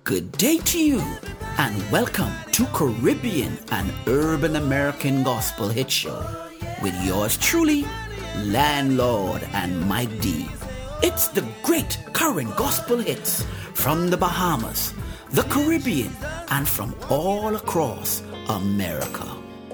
Good day to you, and welcome to Caribbean and Urban American Gospel Hit Show with yours truly, Landlord and Mike D. It's the great current gospel hits from the Bahamas, the Caribbean, and from all across America.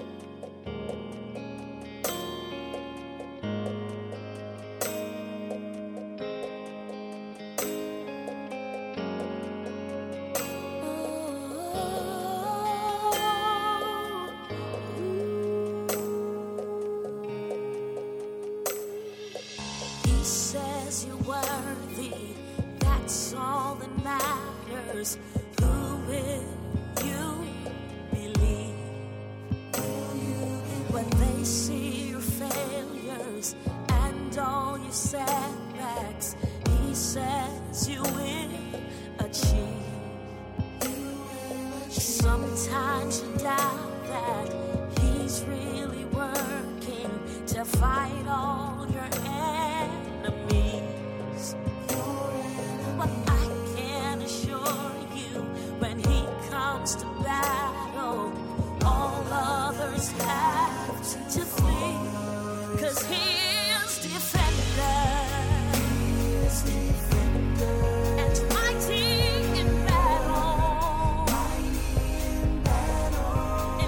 He says you're worthy, that's all that matters. Who will you believe? When they see your failures and all your setbacks, he says you will achieve. Sometimes you doubt that he's really working to fight all your enemies. But I can assure you, when he comes to battle, all others have to flee. 'Cause he is defender. And mighty in battle.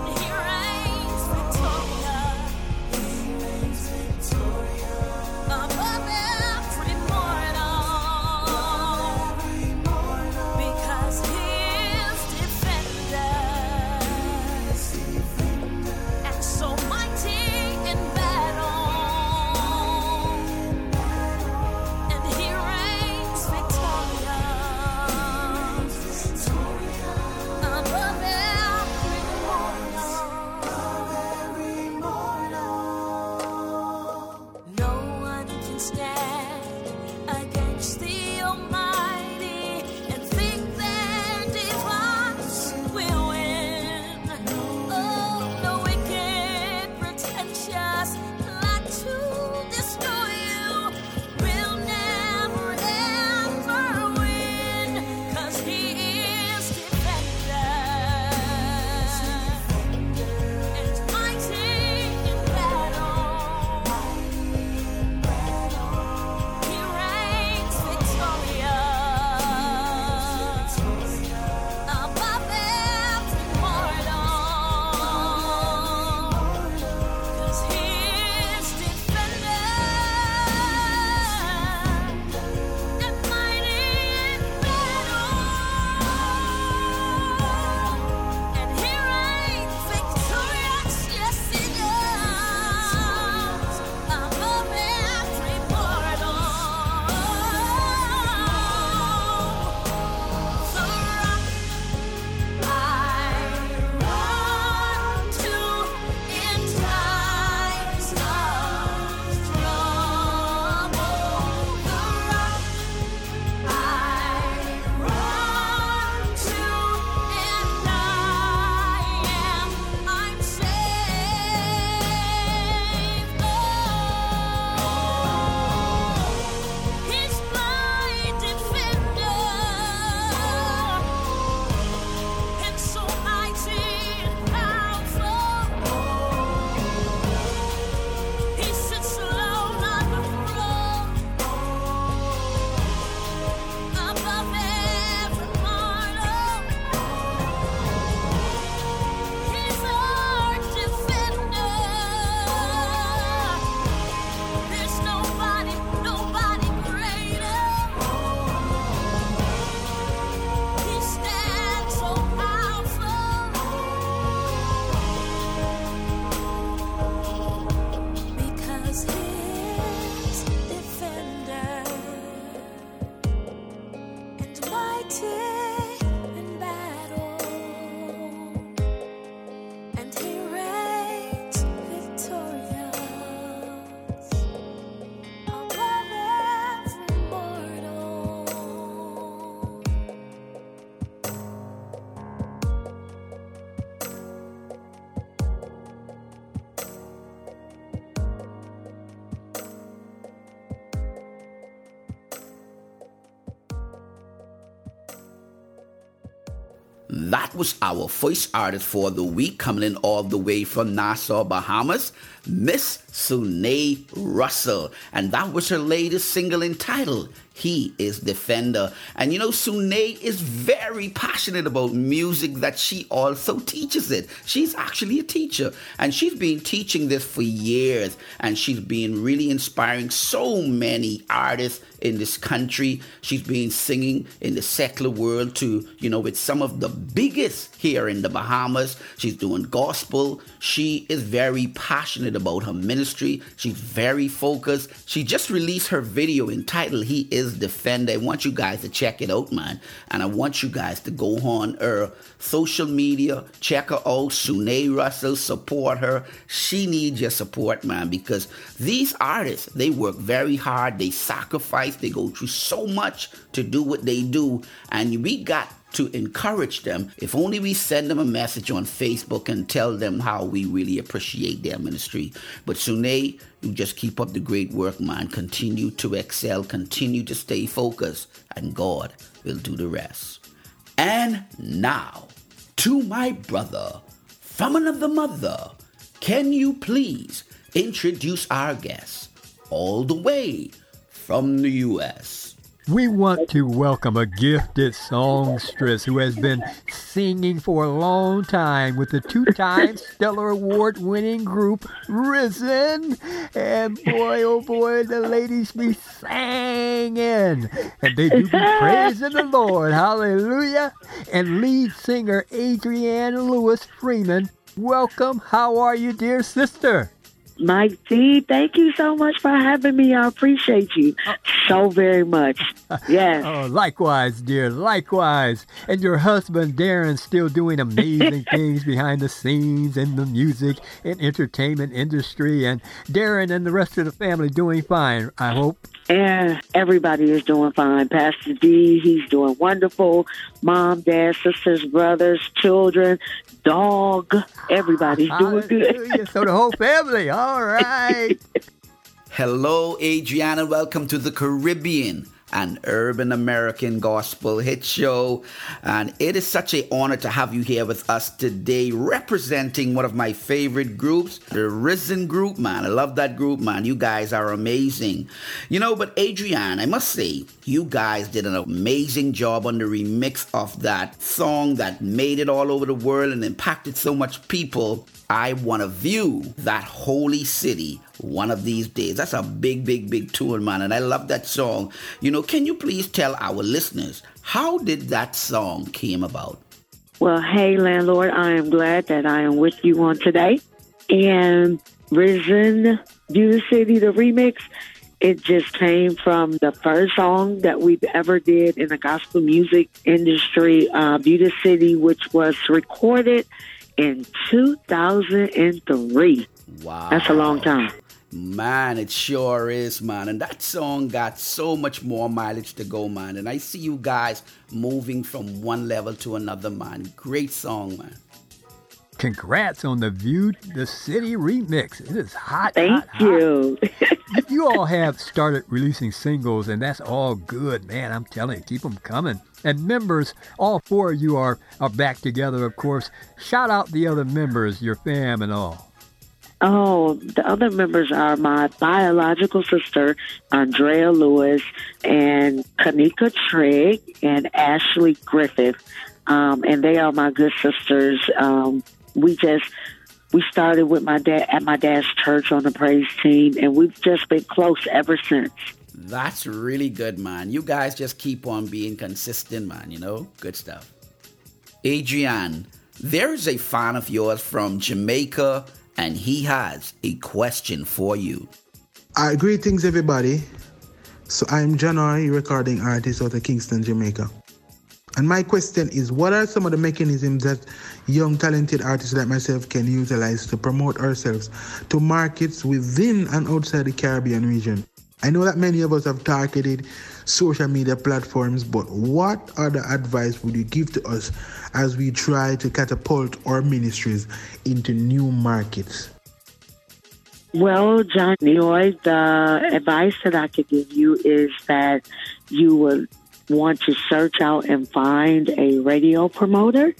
That was our first artist for the week, coming in all the way from Nassau, Bahamas, Miss Sunay Russell. And that was her latest single entitled He Is Defender. And you know, Sunay is very passionate about music, that she also teaches it. She's actually a teacher, and she's been teaching this for years, and she's been really inspiring so many artists in this country. She's been singing in the secular world to, with some of the biggest here in the Bahamas. She's doing gospel. She is very passionate about her ministry. She's very focused. She just released her video entitled He Is Defender. I want you guys to check it out, man. And I want you guys to go on her social media, check her out, Sunay Russell, support her. She needs your support, man, because these artists, they work very hard, they sacrifice, they go through so much to do what they do, and we got to encourage them. If only we send them a message on Facebook and tell them how we really appreciate their ministry. But Sunay, you just keep up the great work, man. Continue to excel, continue to stay focused, and God will do the rest. And now, to my brother from another mother, can you please introduce our guest all the way from the U.S.? We want to welcome a gifted songstress who has been singing for a long time with the two-time Stellar Award-winning group Risen. And boy, oh boy, the ladies be singing. And they do be praising the Lord. Hallelujah. And lead singer Adrienne Lewis Freeman. Welcome. How are you, dear sister? Mike D, thank you so much for having me. I appreciate you so very much. Yes. Oh, likewise, dear, likewise. And your husband, Darren, still doing amazing things behind the scenes in the music and entertainment industry. And Darren and the rest of the family doing fine, I hope. And everybody is doing fine. Pastor D, he's doing wonderful. Mom, dad, sisters, brothers, children, dog, everybody's doing good. So the whole family, all right. Hello, Adriana. Welcome to the Caribbean, an urban American gospel hit show. And it is such an honor to have you here with us today, representing one of my favorite groups, the Risen Group, man. I love that group, man. You guys are amazing. But Adrienne, I must say, you guys did an amazing job on the remix of that song that made it all over the world and impacted so much people. I want to view that holy city one of these days. That's a big, big, big tune, man. And I love that song. Can you please tell our listeners, how did that song came about? Well, hey, landlord, I am glad that I am with you on today. And Risen, View the City, the remix, it just came from the first song that we've ever did in the gospel music industry, View the City, which was recorded in 2003. Wow. That's a long time. Man, it sure is, man. And that song got so much more mileage to go, man. And I see you guys moving from one level to another, man. Great song, man. Congrats on the View the City remix. It is hot. Thank you. Hot. You all have started releasing singles, and that's all good, man. I'm telling you, keep them coming. And members, all four of you are back together, of course. Shout out the other members, your fam and all. Oh, the other members are my biological sister, Andrea Lewis, and Kanika Trigg, and Ashley Griffith. And they are my good sisters. We started with my dad at my dad's church on the praise team, and we've just been close ever since. That's really good, man. You guys just keep on being consistent, man, Good stuff. Adrienne, there's a fan of yours from Jamaica, and he has a question for you. Greetings, everybody. So I'm January, recording artist out of Kingston, Jamaica. And my question is, what are some of the mechanisms that young talented artists like myself can utilize to promote ourselves to markets within and outside the Caribbean region? I know that many of us have targeted social media platforms, but what other advice would you give to us as we try to catapult our ministries into new markets? Well, John Leroy, the advice that I could give you is that you would want to search out and find a radio promoter,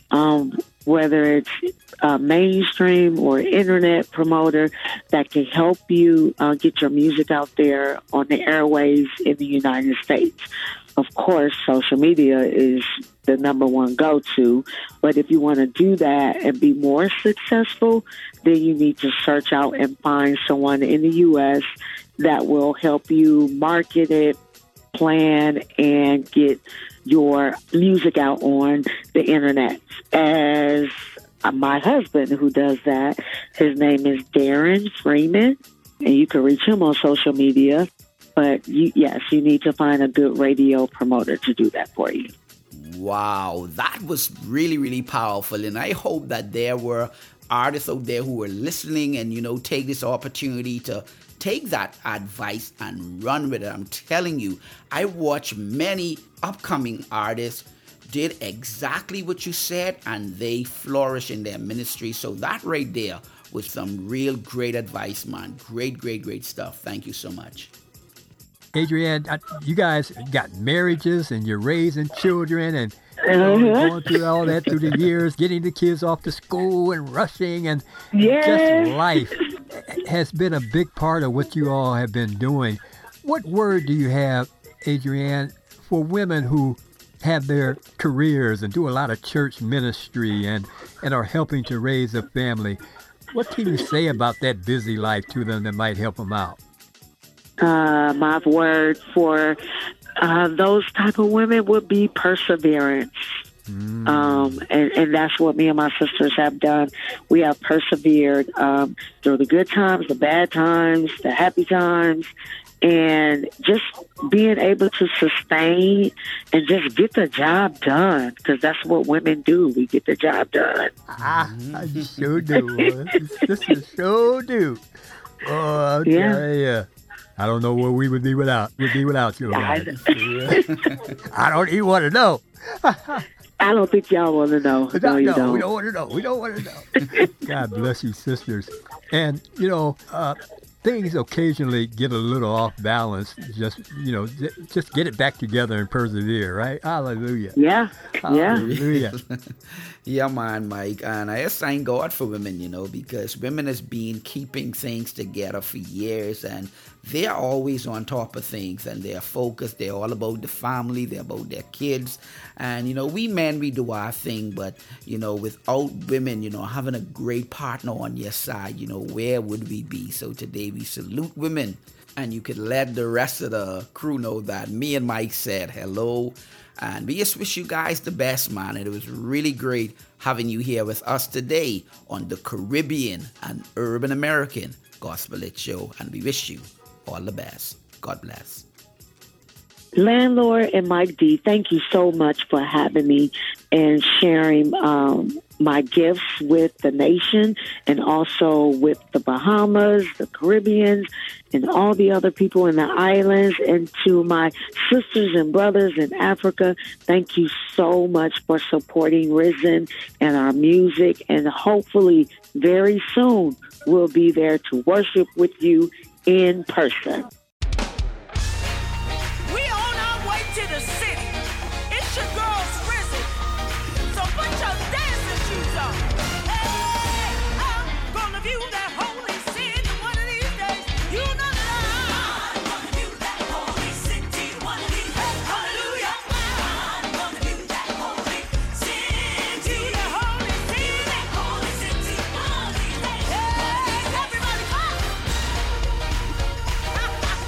whether it's mainstream or internet promoter that can help you get your music out there on the airwaves in the United States. Of course, social media is the number one go-to, but if you want to do that and be more successful, then you need to search out and find someone in the U.S. that will help you market it, plan, and get your music out on the internet. As my husband, who does that, his name is Darren Freeman, and you can reach him on social media. But yes, you need to find a good radio promoter to do that for you. Wow, that was really, really powerful. And I hope that there were artists out there who were listening and, take this opportunity to take that advice and run with it. I'm telling you, I watch many upcoming artists did exactly what you said, and they flourish in their ministry. So that right there was some real great advice, man. Great, great, great stuff. Thank you so much. Adrienne, you guys got marriages and you're raising children and going through all that through the years, getting the kids off to school and rushing, and just life has been a big part of what you all have been doing. What word do you have, Adrienne, for women who have their careers and do a lot of church ministry and are helping to raise a family? What can you say about that busy life to them that might help them out? My word for those type of women would be perseverance. And that's what me and my sisters have done. We have persevered through the good times, the bad times, the happy times, and just being able to sustain and just get the job done, because that's what women do. We get the job done. I sure do. Sisters sure do. Oh, I'll tell you. I don't know where we would be without you. I don't even want to know. I don't think y'all want to know. No, you don't. We don't want to know. We don't want to know. God bless you, sisters. And, things occasionally get a little off balance. Just get it back together and persevere, right? Hallelujah. Yeah. Hallelujah. Yeah, man, Mike. And I just thank God for women, because women has been keeping things together for years, and they're always on top of things, and they're focused. They're all about the family. They're about their kids. And, we men, we do our thing, but, without women, having a great partner on your side, where would we be? So today we salute women, and you could let the rest of the crew know that me and Mike said hello. And we just wish you guys the best, man. And it was really great having you here with us today on the Caribbean and Urban American Gospel Hit Show. And we wish you all the best. God bless. Landlord and Mike D, thank you so much for having me and sharing my gifts with the nation, and also with the Bahamas, the Caribbean, and all the other people in the islands, and to my sisters and brothers in Africa. Thank you so much for supporting Risen and our music, and hopefully very soon we'll be there to worship with you in person. We on our way to the city. It's your girls, Risen. So put your dancing shoes on. Hey, I'm gonna view that holy city one of these days. You know that I'm gonna view that holy city one of these days. Hallelujah. I'm gonna view that holy city. That holy city. That holy city one of these days. Hey, everybody clap.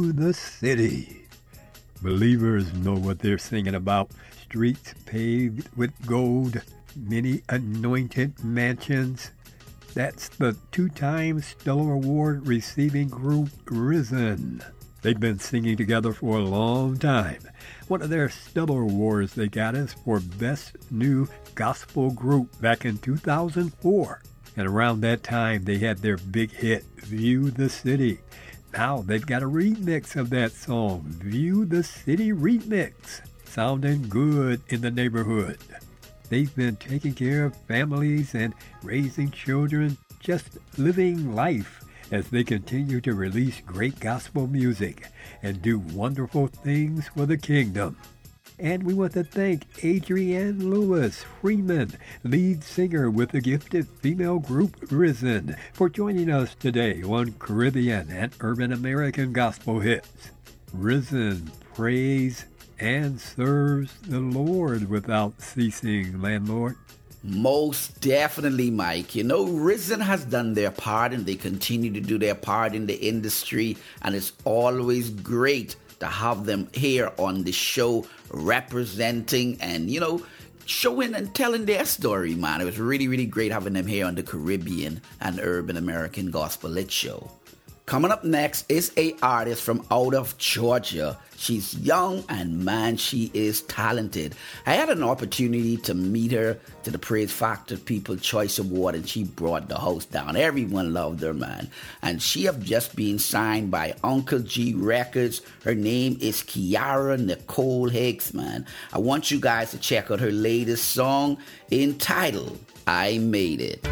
View the City. Believers know what they're singing about. Streets paved with gold, many anointed mansions. That's the 2-time Stellar Award receiving group Risen. They've been singing together for a long time. One of their Stellar Awards they got is for Best New Gospel Group back in 2004. And around that time, they had their big hit, View the City. Now they've got a remix of that song, View the City Remix, sounding good in the neighborhood. They've been taking care of families and raising children, just living life as they continue to release great gospel music and do wonderful things for the kingdom. And we want to thank Adrienne Lewis Freeman, lead singer with the gifted female group Risen, for joining us today on Caribbean and Urban American Gospel Hits. Risen prays and serves the Lord without ceasing, landlord. Most definitely, Mike. You know, Risen has done their part and they continue to do their part in the industry, and it's always great to have them here on the show representing and, you know, showing and telling their story, man. It was really, really great having them here on the Caribbean and Urban American Gospel Lit Show. Coming up next is a artist from out of Georgia. She's young and man, she is talented. I had an opportunity to meet her to the Praise Factor People's Choice Award, and she brought the house down. Everyone loved her, man. And she have just been signed by Uncle G Records. Her name is Kiara Nicole Hicks, man. I want you guys to check out her latest song entitled, I Made It.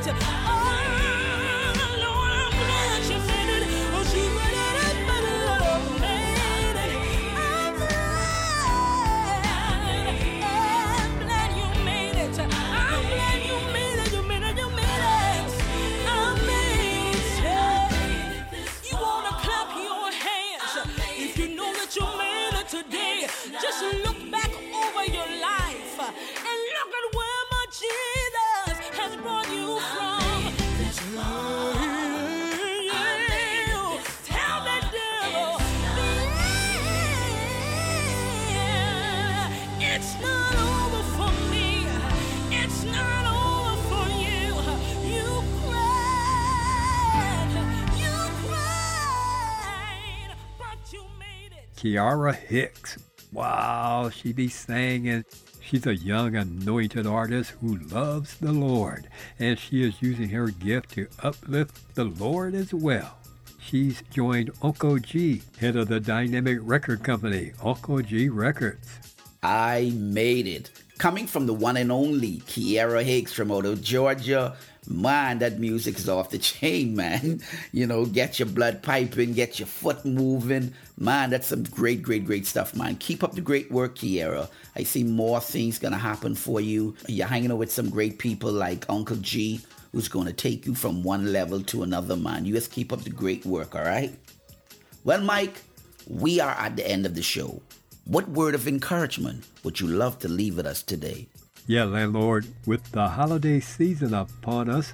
it. Oh, Lord, I'm glad you made it. Oh, she made it. I'm glad you made it. I'm glad you made it. You made it. Amazing. You wanna clap your hands if you know that you made it today. Just look back over your life and look at where my Jesus has brought you from. Tell that devil, it's not over for me. It's not over for you. You cried, but you made it. Kiara Hicks. Wow, she be singing. She's a young anointed artist who loves the Lord, and she is using her gift to uplift the Lord as well. She's joined Uncle G, head of the dynamic record company, Uncle G Records. I made it. Coming from the one and only Kiara Hicks from out of Georgia. Man, that music is off the chain, man. You know, get your blood piping, get your foot moving. Man, that's some great, great, great stuff, man. Keep up the great work, Kiara. I see more things gonna happen for you. You're hanging out with some great people like Uncle G, who's gonna take you from one level to another, man. You just keep up the great work, all right? Well, Mike, we are at the end of the show. What word of encouragement would you love to leave with us today? Yeah, landlord, with the holiday season upon us,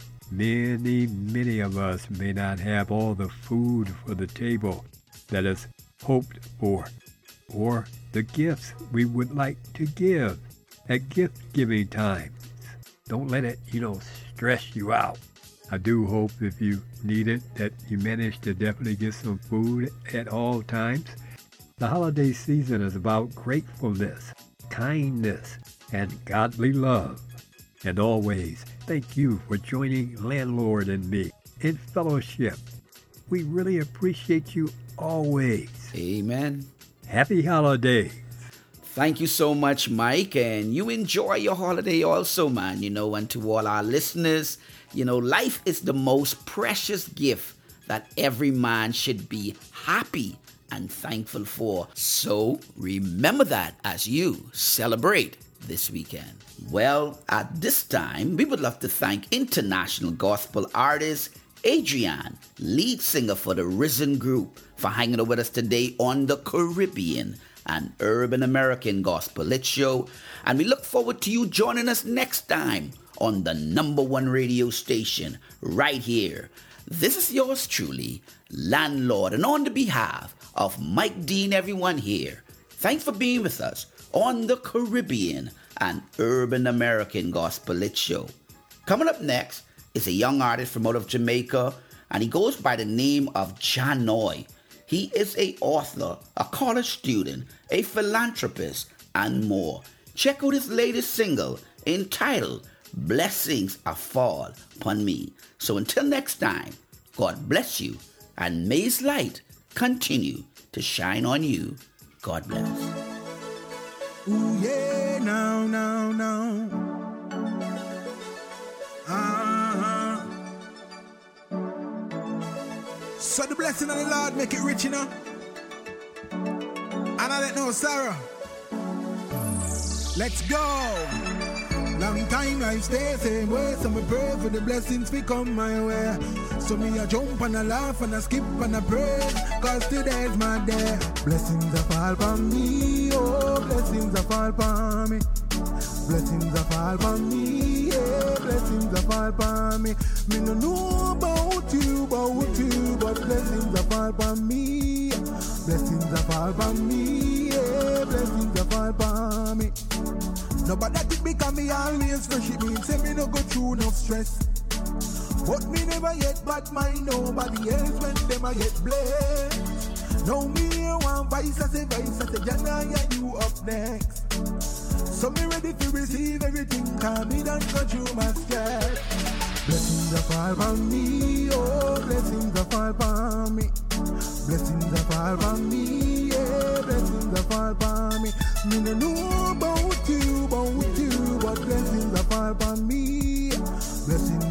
many of us may not have all the food for the table that is hoped for, or the gifts we would like to give at gift-giving times. Don't let it, stress you out. I do hope if you need it that you manage to definitely get some food at all times. The holiday season is about gratefulness, kindness, and godly love. And always, thank you for joining Landlord and me in fellowship. We really appreciate you always. Amen. Happy holidays. Thank you so much, Mike, and you enjoy your holiday also, man. And to all our listeners, life is the most precious gift that every man should be happy and thankful for. So remember that as you celebrate this weekend. Well, at this time, we would love to thank international gospel artist Adrian, lead singer for the Risen Group, for hanging out with us today on the Caribbean and Urban American Gospel Hit Show. And we look forward to you joining us next time on the #1 radio station right here. This is yours truly, Landlord, and on the behalf of Mike Dean, everyone here, thanks for being with us on the Caribbean and Urban American Gospel Hit Show. Coming up next is a young artist from out of Jamaica, and he goes by the name of Janoy. He is an author, a college student, a philanthropist, and more. Check out his latest single entitled Blessings Are Fall Upon Me. So until next time, God bless you, and may his light continue to shine on you. God bless. Ooh, yeah, now. So the blessing of the Lord make it rich, And I let know Sarah. Let's go. Long time I stay same way, so me pray for the blessings we come my way. So me a jump and a laugh and a skip and a praise, cause today's my day. Blessings are fall upon me, oh, blessings are fall upon me. Blessings are fall upon me, yeah, blessings are fall upon me. Me no know about you, but blessings are fall upon me. Blessings are fall upon me, yeah, blessings are fall upon me. Nobody think because me always fresh, it means say me no go through no stress. But me never yet bad mind nobody else when them I get blessed. Now me hear one voice, I say, Jana, yeah, you up next. So me ready to receive everything, cause me done go through my stress. Blessings are fall upon me, oh, blessings are fall upon me. Blessings are fall upon me, yeah, blessings are fall upon me. Me no know about you, but blessings are fall upon me. Blessings are fall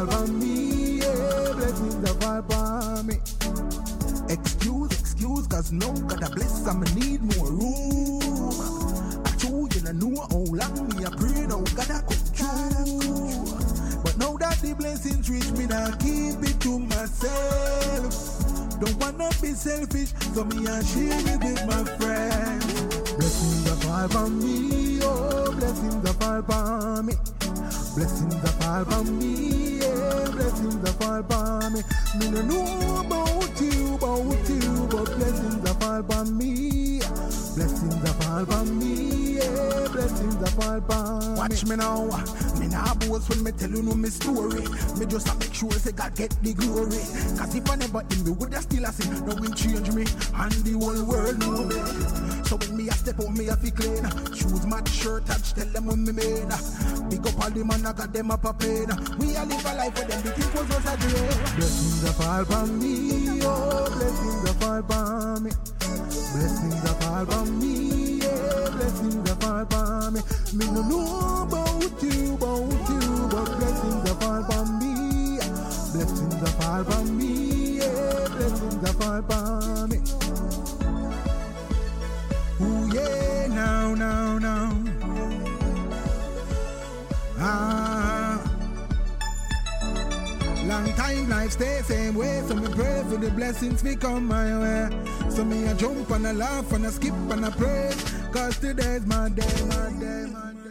fall on me, yeah, blessings a fall on me. Excuse, cause now God a bless and me need more room. I told you I know how long me a pray now God a come true. But now that the blessings reach me, now keep it to myself. Don't wanna be selfish, so me a share it with my friends. Blessings a fall on me, oh, blessings a fall on me. Blessings a fall on me, yeah, blessings a fall on me. Me no know about you, but blessings a fall on me. Blessings a fall on me, yeah, blessings a fall on me. Watch me now, me nah boast when me tell you no me story. Me just a make sure say God get the glory. Cause if I never in me would I still a sin. No will change me, and the whole world know me. So when me a step out, me a fi clean. Shoes, match, shirt, touch, tell them when me made. Big up all the man, I got them up a pain. We a live a life for them, the think was us a dream. Blessings a fall on me, oh, blessings a fall on me. Blessings a fall on me, yeah, blessings a fall on me. Me no know about you, but blessings a fall on me. Blessings a fall on me, yeah, blessings a fall on me. Ooh yeah, now. Long time life stay same way, so me pray for the blessings we come my way. So me a jump and a laugh and a skip and a praise, cause today's my day.